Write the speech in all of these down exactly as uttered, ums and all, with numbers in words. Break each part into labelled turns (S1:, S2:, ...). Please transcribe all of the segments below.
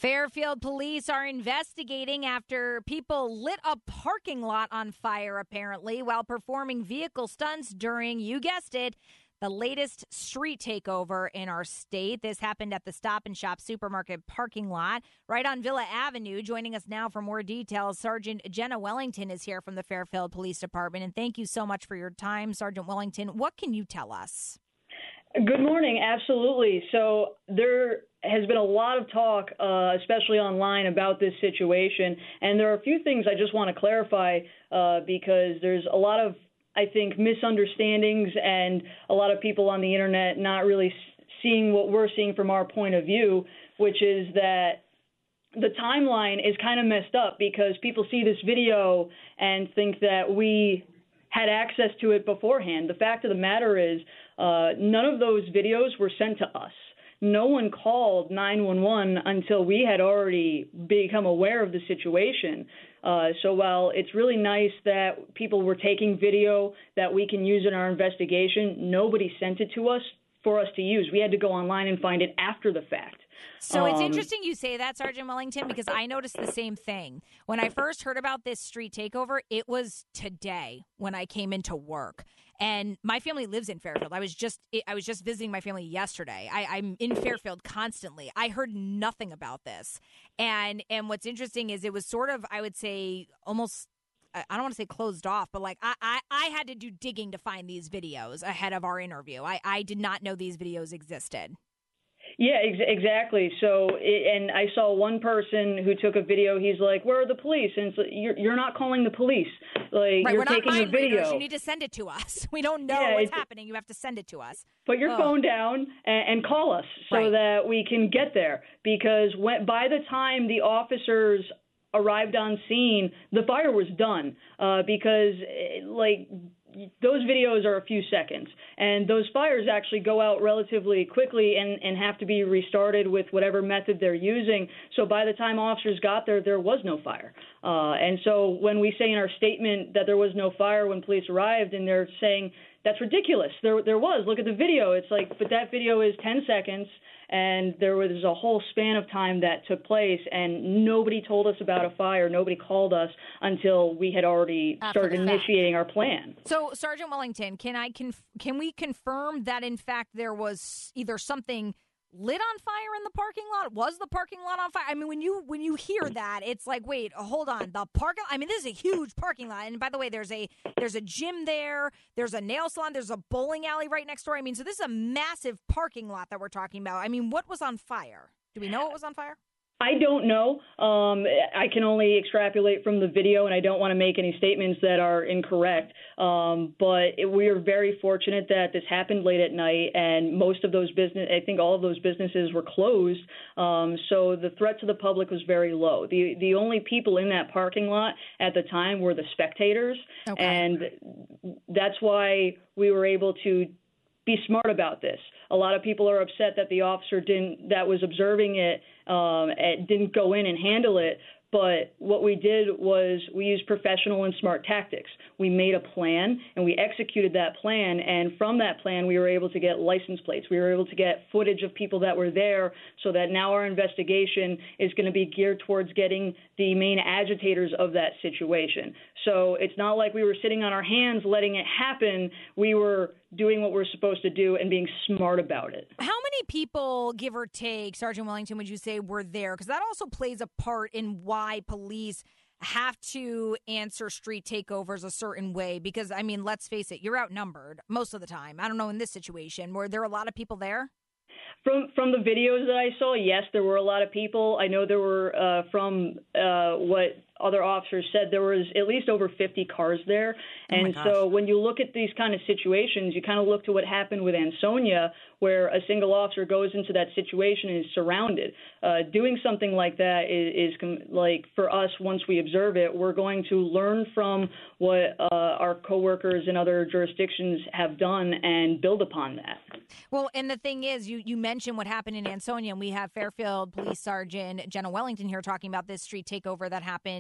S1: Fairfield police are investigating after people lit a parking lot on fire, apparently, while performing vehicle stunts during, you guessed it, the latest street takeover in our state. This happened at the Stop and Shop supermarket parking lot right on Villa Avenue. Joining us now for more details, Sergeant Jenna Wellington is here from the Fairfield Police Department. And thank you so much for your time, Sergeant Wellington. What can you tell us?
S2: Good morning. Absolutely. So there has been a lot of talk, uh, especially online, about this situation. And there are a few things I just want to clarify uh, because there's a lot of, I think, misunderstandings and a lot of people on the internet not really seeing what we're seeing from our point of view, which is that the timeline is kind of messed up because people see this video and think that we had access to it beforehand. The fact of the matter is uh, none of those videos were sent to us. No one called nine one one until we had already become aware of the situation. Uh, so while it's really nice that people were taking video that we can use in our investigation, nobody sent it to us for us to use. We had to go online and find it after the fact.
S1: So it's
S2: Um,
S1: interesting you say that, Sergeant Wellington, because I noticed the same thing. When I first heard about this street takeover, it was today when I came into work. And my family lives in Fairfield. I was just I was just visiting my family yesterday. I, I'm in Fairfield constantly. I heard nothing about this. And and what's interesting is it was sort of, I would say, almost, I don't want to say closed off, but like I, I, I had to do digging to find these videos ahead of our interview. I, I did not know these videos existed.
S2: Yeah, ex- exactly. So, it, and I saw one person who took a video. He's like, "Where are the police?" And it's like, you're you're not calling the police. Like,
S1: right,
S2: you're
S1: we're not
S2: taking a
S1: mind
S2: video.
S1: readers. You need to send it to us. We don't know
S2: Yeah,
S1: what's
S2: it's-
S1: happening. You have to send it to us.
S2: Put your
S1: Ugh.
S2: phone down and, and call us so
S1: Right.
S2: that we can get there. Because when by the time the officers arrived on scene, the fire was done. Uh, because eh, like. Those videos are a few seconds, and those fires actually go out relatively quickly and, and have to be restarted with whatever method they're using. So by the time officers got there, there was no fire. Uh, and so when we say in our statement that there was no fire when police arrived, and they're saying that's ridiculous, there there was. Look at the video. It's like, but that video is ten seconds. And there was a whole span of time that took place, and nobody told us about a fire. Nobody called us until we had already
S1: After
S2: started
S1: the fact.
S2: initiating our plan.
S1: So, Sergeant Wellington, can I conf- can we confirm that in fact there was either something lit on fire in the parking lot? Was the parking lot on fire? I mean, when you when you hear that, it's like, wait, hold on, the parking. I mean, this is a huge parking lot, and by the way, there's a there's a gym there, there's a nail salon, there's a bowling alley right next door. I mean, so this is a massive parking lot that we're talking about. I mean, what was on fire? Do we know what was on fire?
S2: I don't know. Um, I can only extrapolate from the video, and I don't want to make any statements that are incorrect. Um, but it, we are very fortunate that this happened late at night, and most of those business, I think all of those businesses were closed. Um, so the threat to the public was very low. The the only people in that parking lot at the time were the spectators,
S1: Okay.
S2: and that's why we were able to be smart about this. A lot of people are upset that the officer didn't, that was observing it, um, it didn't go in and handle it. But what we did was we used professional and smart tactics. We made a plan, and we executed that plan. And from that plan, we were able to get license plates. We were able to get footage of people that were there, so that now our investigation is going to be geared towards getting the main agitators of that situation. So it's not like we were sitting on our hands letting it happen. We were doing what we're supposed to do and being smart about it.
S1: How many people, give or take, Sergeant Wellington, would you say were there? Because that also plays a part in why police have to answer street takeovers a certain way. Because, I mean, let's face it, you're outnumbered most of the time. I don't know in this situation. Were there a lot of people there?
S2: From from the videos that I saw, yes, there were a lot of people. I know there were, uh, from uh, what other officers said, there was at least over fifty cars there.
S1: Oh my
S2: And
S1: gosh.
S2: so when you look at these kind of situations, you kind of look to what happened with Ansonia, where a single officer goes into that situation and is surrounded. Uh, doing something like that is, is com- like, for us, once we observe it, we're going to learn from what uh, our coworkers in other jurisdictions have done and build upon that.
S1: Well, and the thing is, you, you mentioned what happened in Ansonia, and we have Fairfield Police Sergeant Jenna Wellington here talking about this street takeover that happened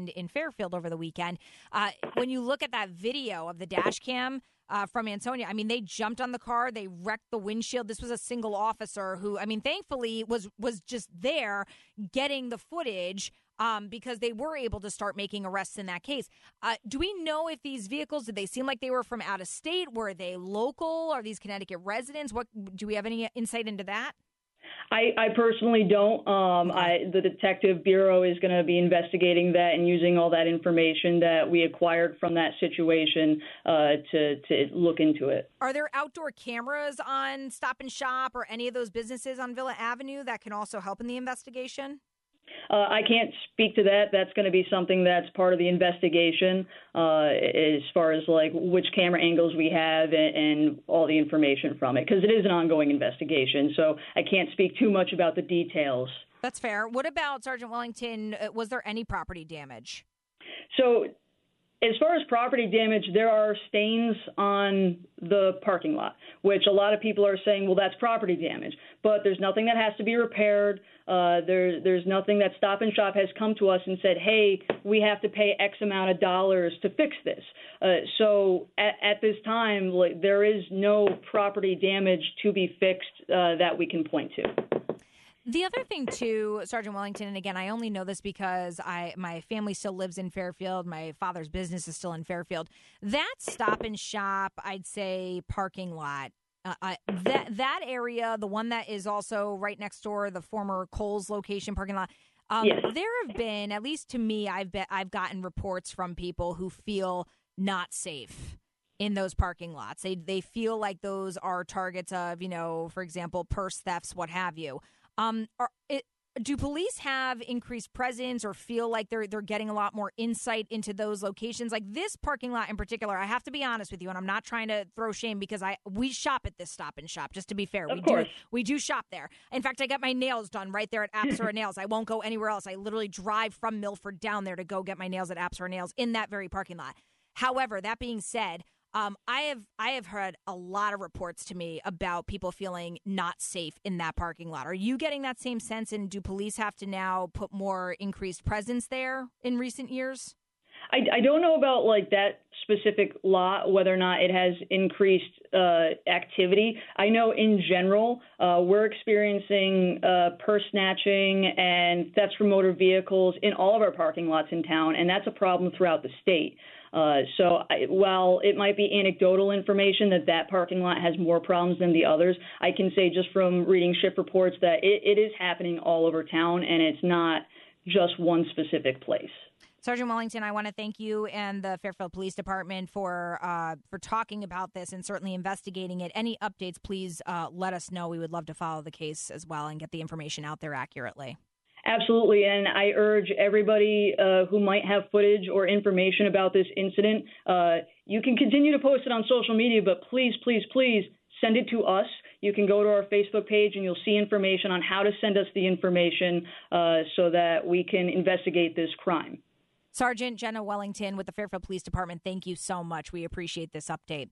S1: happened in Fairfield over the weekend. Uh, when you look at that video of the dash cam uh, from Ansonia, I mean, they jumped on the car, they wrecked the windshield. This was a single officer who, I mean, thankfully was was just there getting the footage um, because they were able to start making arrests in that case. Uh, do we know if these vehicles, did they seem like they were from out of state? Were they local? Are these Connecticut residents? What do we have any insight into that?
S2: I, I personally don't. Um, I, the Detective Bureau is going to be investigating that and using all that information that we acquired from that situation uh, to, to look into it.
S1: Are there outdoor cameras on Stop and Shop or any of those businesses on Villa Avenue that can also help in the investigation?
S2: Uh, I can't speak to that. That's going to be something that's part of the investigation uh, as far as like which camera angles we have and, and all the information from it, because it is an ongoing investigation. So I can't speak too much about the details.
S1: That's fair. What about Sergeant Wellington? Was there any property damage?
S2: So as far as property damage, there are stains on the parking lot, which a lot of people are saying, well, that's property damage. But there's nothing that has to be repaired. Uh, there, there's nothing that Stop and Shop has come to us and said, hey, we have to pay X amount of dollars to fix this. Uh, so at, at this time, like, there is no property damage to be fixed uh, that we can point to.
S1: The other thing, too, Sergeant Wellington, and again, I only know this because I my family still lives in Fairfield. My father's business is still in Fairfield. That Stop and Shop, I'd say, parking lot, uh, uh, that that area, the one that is also right next door, the former Kohl's location parking lot, um,
S2: yes.
S1: There have been, at least to me, I've bet I've gotten reports from people who feel not safe in those parking lots. They they feel like those are targets of, you know, for example, purse thefts, what have you. Um, are, it, do police have increased presence or feel like they're they're getting a lot more insight into those locations? Like this parking lot in particular, I have to be honest with you, and I'm not trying to throw shame because I we shop at this Stop and Shop, just to be fair.
S2: Of
S1: we
S2: course.
S1: do we do shop there. In fact, I got my nails done right there at Apsara Nails. I won't go anywhere else. I literally drive from Milford down there to go get my nails at Apsara Nails in that very parking lot. However, that being said, Um, I have I have heard a lot of reports to me about people feeling not safe in that parking lot. Are you getting that same sense, and do police have to now put more increased presence there in recent years?
S2: I, I don't know about like that specific lot, whether or not it has increased uh, activity. I know in general, uh, we're experiencing uh, purse snatching and thefts from motor vehicles in all of our parking lots in town, and that's a problem throughout the state. Uh, so I, while it might be anecdotal information that that parking lot has more problems than the others, I can say just from reading shift reports that it, it is happening all over town, and it's not just one specific place.
S1: Sergeant Wellington, I want to thank you and the Fairfield Police Department for uh, for talking about this and certainly investigating it. Any updates, please uh, let us know. We would love to follow the case as well and get the information out there accurately.
S2: Absolutely, and I urge everybody uh, who might have footage or information about this incident, uh, you can continue to post it on social media, but please, please, please send it to us. You can go to our Facebook page and you'll see information on how to send us the information uh, so that we can investigate this crime.
S1: Sergeant Jenna Wellington with the Fairfield Police Department, thank you so much. We appreciate this update.